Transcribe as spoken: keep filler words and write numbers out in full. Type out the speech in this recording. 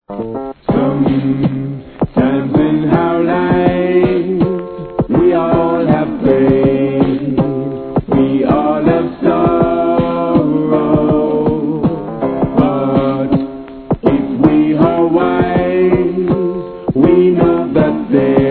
Sometimes in our lives we all have pain, we all have sorrow, but if we are wise, we know that there